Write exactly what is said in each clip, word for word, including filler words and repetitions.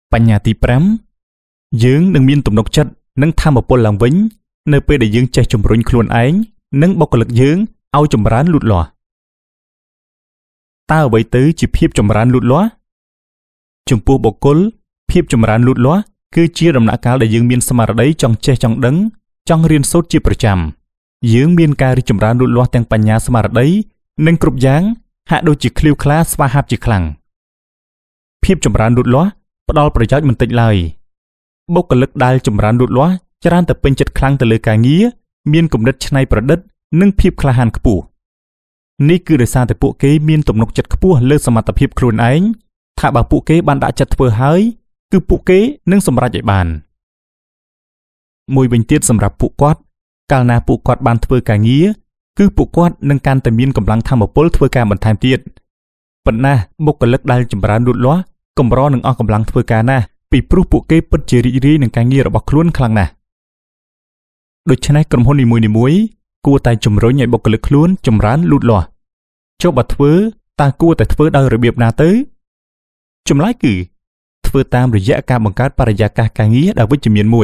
បញ្ញត្តិប្រាំយើងនឹងមានទំនុកចិត្តនឹងធម្មពលឡើងវិញនៅពេលដែលយើងចេះជំរុញខ្លួនឯងនិងបុគ្គលិកយើងឲ្យចម្រើនលូតលាស់តើអ្វីទៅជាភាពចម្រើនលូតលាស់ចំពោះបុគ្គលភាពចម្រើនលូតលាស់គឺជាដំណាក់កាលដែលយើងមានស្មារតីចង់ចេះចង់ដឹងចង់រៀនសូត្រជាប្រចាំយើងមានការរីកចម្រើនលូតលាស់ទាំងបញ្ញាស្មារតីនិងគ្រប់យ៉ាងហាក់ដូចជាឃ្លាវខ្លាស្វាហាប់ជាខ្លាំងភាពចម្រើនលូតលាស់ផ្ដល់ប្រយោជន៍មិនតិចឡើយបុគ្គលិកដែលចម្រើនលូតលាស់ច្រើនតែពេញចិត្តខ្លាំងទៅលើការងារមានគំនិតច្នៃប្រឌិតនិងភាពក្លាហានខ្ពស់នេះគឺដោយសារតែពួកគេមានទំនុកចិត្តខ្ពស់លើសមត្ថភាពខ្លួនឯងថាបើពួកគេបានដាក់ចិត្តធ្វើហើយគឺពួកគេនឹងសម្រេចឲ្យបានមួយវិញទៀតសម្រាប់ពួកគាត់កាលណាពួកគាត់បានធ្វើការងារគឺពួកគាត់នឹងកាន់តែមានកម្លាំងថាមពលធ្វើការបន្ថែមទៀតប៉ុន្តែបុគ្គលិកដែលចម្រើនលូតលាស់កម្រនឹងអស់កម្លាំងធ្វើការណាស់ពីព្រោះពួកគេពិតជារីករាយនឹងការងាររបស់ខ្លួនខ្លាំងណាស់ដូច្នេះក្រុមហ៊ុននីមួយៗគួរតែជំរុញឲ្យបុគ្គលិកខ្លួនចម្រើនលូតលាស់ចុះបើធ្វើតើគួរតែធ្វើដោយរបៀបណាទៅចម្លើយគឺធ្វើតាមរយៈការបង្កើតបរិយាកាសការងារដែលវិជ្ជមានមួយ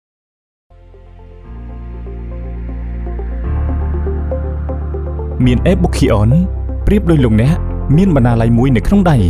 មាន e-bookion ប្រៀបដូចលោកអ្នកមានបណ្ណាល័យមួយនៅក្នុងដៃ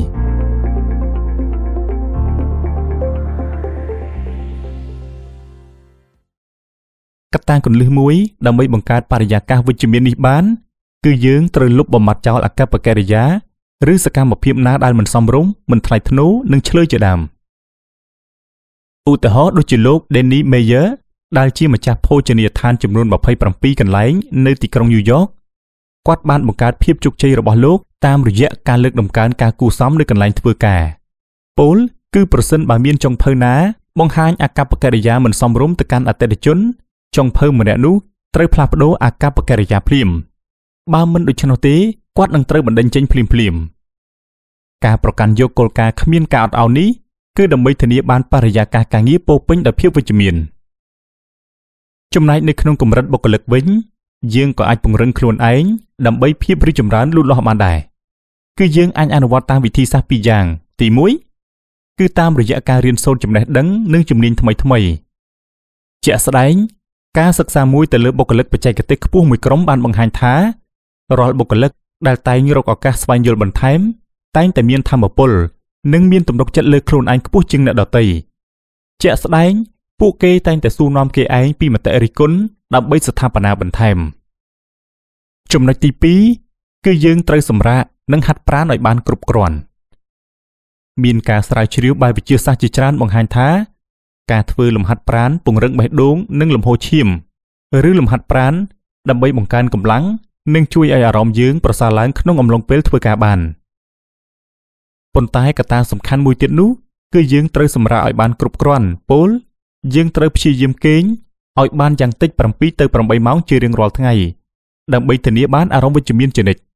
កត្តាគន្លឹះមួយដើម្បីបង្កើតបរិយាកាសវិជ្ជមាននេះបានគឺយើងត្រូវលុបបំបាត់ចោលអកប្បកិរិយាឬសកម្មភាពណាដែលមិនសមរម្យមិនថ្លៃថ្នូរនិងឆ្លើយជាដើមឧទាហរណ៍ដូចជាលោក Danny Meyer ដែលជាម្ចាស់ភោជនីយដ្ឋានចំនួនម្ភៃប្រាំពីរកន្លែងនៅទីក្រុងញូវយ៉កគាត់បានបង្កើតភាពជោគជ័យរបស់លោកតាមរយៈការលើកតម្កើងការគួរសមនៅកន្លែងធ្វើការពោលគឺប្រសិនបើមានចុងភៅណាបង្ហាញអកប្បកិរិយាមិនសមរម្យទៅកាន់អតិថិជនចុងភៅម្នាក់នោះត្រូវផ្លាស់ប្ដូរអកប្បកិរិយាភ្លាមបើមិនដូច្នោះទេគាត់នឹងត្រូវបណ្តេញចេញភ្លាមភ្លាមការប្រកាន់យកគោលការណ៍គ្មានការអត់ឱននេះគឺដើម្បីធានាបានបរិយាកាសការងារពោរពេញដោយភាពវិជ្ជមានចំណែកនៅក្នុងកម្រិតបុគ្គលិកវិញយើងក៏អាចពង្រឹងខ្លួនឯងដើម្បីភាពរីកចម្រើនលូតលាស់បានដែរគឺយើងអាចអនុវត្តតាមវិធីសាស្ត្រពីរយ៉ាងទីមួយគឺតាមរយៈការរៀនសូត្រចំណេះដឹងនិងជំនាញថ្មីថ្មីជាក់ស្ដែងការសិក្សាមួយទៅលើបុគ្គលិកបច្ចេកទេសខ្ពស់មួយក្រុមបានបង្ហាញថារាល់បុគ្គលិកដែលតែងរកឱកាសស្វែងយល់បន្ថែមតែងតែមានថាមពលនិងមានទំនុកចិត្តលើខ្លួនឯងខ្ពស់ជាងអ្នកដទៃជាក់ស្ដែងពួកគេតែងតែសួរនាំគេឯងពីមតិរិះគន់ដើម្បីស្ថាបនាបន្ថែមចំណុចទីពីរគឺយើងត្រូវសម្រាកនិងហាត់ប្រាណឲ្យបានគ្រប់គ្រាន់មានការស្រាវជ្រាវបែបវិទ្យាសាស្ត្រជាច្រើនបង្ហាញថាការធ្វើលំហាត់ប្រាណពង្រឹងបេះដូងនិងលំហូរឈាមឬលំហាត់ប្រាណដើម្បីបង្កើនកម្លាំងនិងជួយឲ្យអារម្មណ៍យើងប្រសើរឡើងក្នុងអំឡុងពេលធ្វើការបានប៉ុន្តែកត្តាសំខាន់មួយទៀតនោះគឺយើងត្រូវសម្រាកឲ្យបានគ្រប់គ្រាន់ពោលយើងត្រូវព្យាយាមគេងឲ្យបានយ៉ាងតិចប្រាំពីរទៅប្រាំបីម៉ោងជារៀងរាល់ថ្ងៃដើម្បីធានាបានអារម្មណ៍វិជ្ជមានជានិច្ច